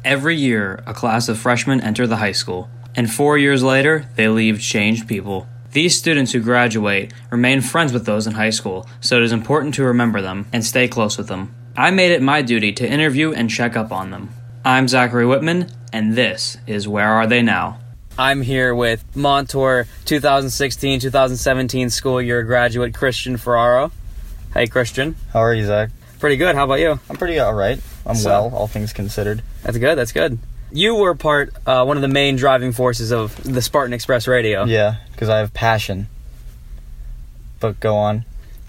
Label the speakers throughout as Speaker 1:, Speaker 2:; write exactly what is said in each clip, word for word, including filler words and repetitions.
Speaker 1: Every year, a class of freshmen enter the high school, and four years later, they leave changed people. These students who graduate remain friends with those in high school, so it is important to remember them and stay close with them. I made it my duty to interview and check up on them. I'm Zachary Whitman, and this is Where Are They Now? I'm here with Montour twenty sixteen twenty seventeen school year graduate Christian Ferraro. Hey, Christian.
Speaker 2: How are you, Zach?
Speaker 1: Pretty good. How about you?
Speaker 2: I'm pretty all right. I'm so, well, all things considered.
Speaker 1: That's good. That's good. You were part, uh, one of the main driving forces of the Spartan Express radio.
Speaker 2: Yeah, because I have passion. But go on.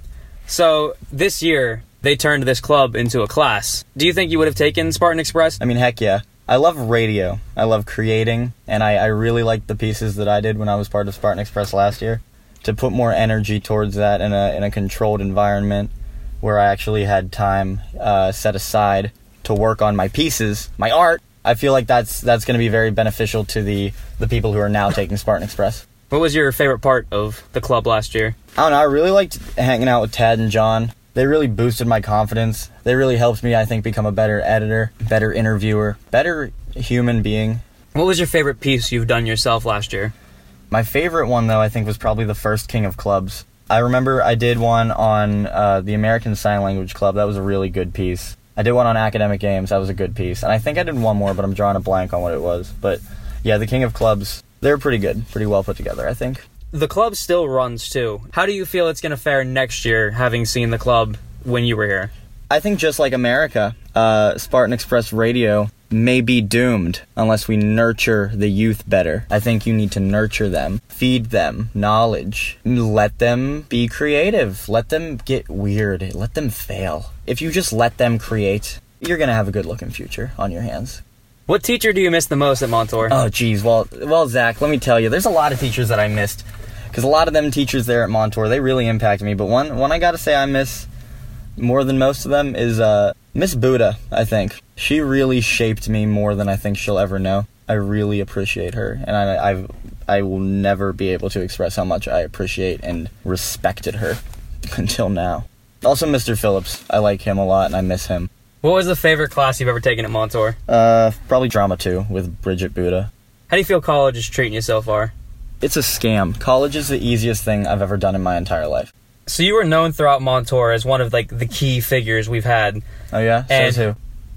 Speaker 1: So, this year, they turned this club into a class. Do you think you would have taken Spartan Express?
Speaker 2: I mean, heck yeah. I love radio. I love creating, and I, I really liked the pieces that I did when I was part of Spartan Express last year. To put more energy towards that in a in a controlled environment where I actually had time uh, set aside to work on my pieces, my art, I feel like that's that's going to be very beneficial to the, the people who are now taking Spartan Express.
Speaker 1: What was your favorite part of the club last year?
Speaker 2: I don't know, I really liked hanging out with Tad and John. They really boosted my confidence. They really helped me, I think, become a better editor, better interviewer, better human being.
Speaker 1: What was your favorite piece you've done yourself last year?
Speaker 2: My favorite one, though, I think was probably the first King of Clubs. I remember I did one on uh, the American Sign Language Club. That was a really good piece. I did one on Academic Games. That was a good piece. And I think I did one more, but I'm drawing a blank on what it was. But, yeah, the King of Clubs, they're pretty good. Pretty well put together, I think.
Speaker 1: The club still runs, too. How do you feel it's going to fare next year, having seen the club when you were here?
Speaker 2: I think just like America, uh, Spartan Express Radio may be doomed unless we nurture the youth better. I think you need to nurture them, feed them knowledge, let them be creative, let them get weird, let them fail. If you just let them create, you're going to have a good-looking future on your hands.
Speaker 1: What teacher do you miss the most at Montour?
Speaker 2: Oh, geez. Well, well, Zach, let me tell you, there's a lot of teachers that I missed, because a lot of them teachers there at Montour, they really impacted me, but one, one I got to say I miss more than most of them is uh, Miss Buddha, I think. She really shaped me more than I think she'll ever know. I really appreciate her, and I I've, I will never be able to express how much I appreciate and respected her until now. Also, Mister Phillips. I like him a lot, and I miss him.
Speaker 1: What was the favorite class you've ever taken at Montour?
Speaker 2: Uh, probably Drama two with Bridget Buddha.
Speaker 1: How do you feel college is treating you so far?
Speaker 2: It's a scam. College is the easiest thing I've ever done in my entire life.
Speaker 1: So you were known throughout Montour as one of, like, the key figures we've had.
Speaker 2: Oh, yeah?
Speaker 1: And
Speaker 2: so who?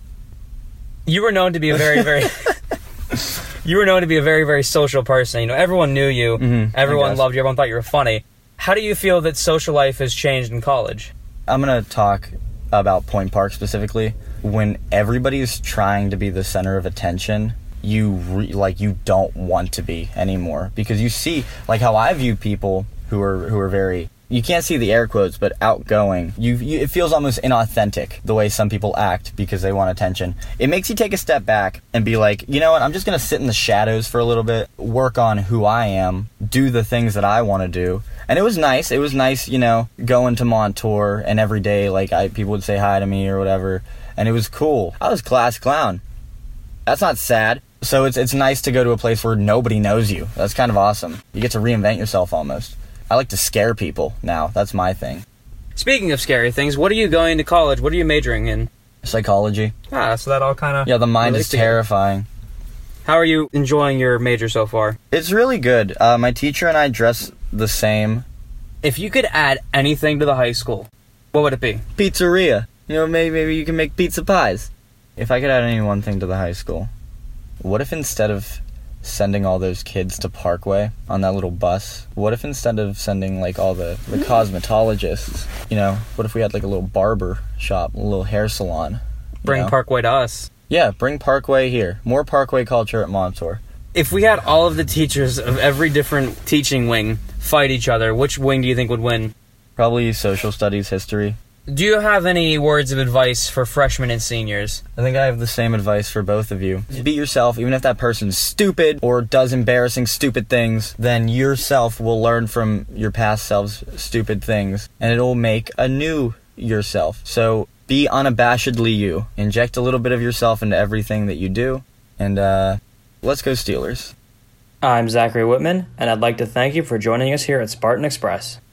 Speaker 1: You were known to be a very, very... you were known to be a very, very social person. You know, everyone knew you.
Speaker 2: Mm-hmm,
Speaker 1: everyone loved you. Everyone thought you were funny. How do you feel that social life has changed in college?
Speaker 2: I'm going to talk about Point Park specifically. When everybody's trying to be the center of attention, you, re- like, you don't want to be anymore. Because you see, like, how I view people who are who are very... You can't see the air quotes, but outgoing. You, you, it feels almost inauthentic, the way some people act because they want attention. It makes you take a step back and be like, you know what, I'm just going to sit in the shadows for a little bit, work on who I am, do the things that I want to do. And it was nice. It was nice, you know, going to Montour, and every day, like, I, people would say hi to me or whatever, and it was cool. I was class clown. That's not sad. So it's it's nice to go to a place where nobody knows you. That's kind of awesome. You get to reinvent yourself almost. I like to scare people now. That's my thing.
Speaker 1: Speaking of scary things, what are you going to college? What are you majoring in?
Speaker 2: Psychology.
Speaker 1: Ah, so that all kind of...
Speaker 2: Yeah, the mind is terrifying.
Speaker 1: How are you enjoying your major so far?
Speaker 2: It's really good. Uh, my teacher and I dress the same.
Speaker 1: If you could add anything to the high school, what would it be?
Speaker 2: Pizzeria. You know, maybe, maybe you can make pizza pies. If I could add any one thing to the high school, what if instead of sending all those kids to Parkway on that little bus, what if instead of sending, like, all the, the cosmetologists, you know, what if we had, like, a little barber shop, a little hair salon?
Speaker 1: Bring
Speaker 2: know?
Speaker 1: Parkway to us.
Speaker 2: Yeah, bring Parkway here. More Parkway culture at Montour.
Speaker 1: If we had all of the teachers of every different teaching wing fight each other, which wing do you think would win?
Speaker 2: Probably social studies, history.
Speaker 1: Do you have any words of advice for freshmen and seniors?
Speaker 2: I think I have the same advice for both of you. Be yourself, even if that person's stupid or does embarrassing stupid things, then yourself will learn from your past self's stupid things, and it'll make a new yourself. So be unabashedly you. Inject a little bit of yourself into everything that you do, and uh, let's go Steelers.
Speaker 1: I'm Zachary Whitman, and I'd like to thank you for joining us here at Spartan Express.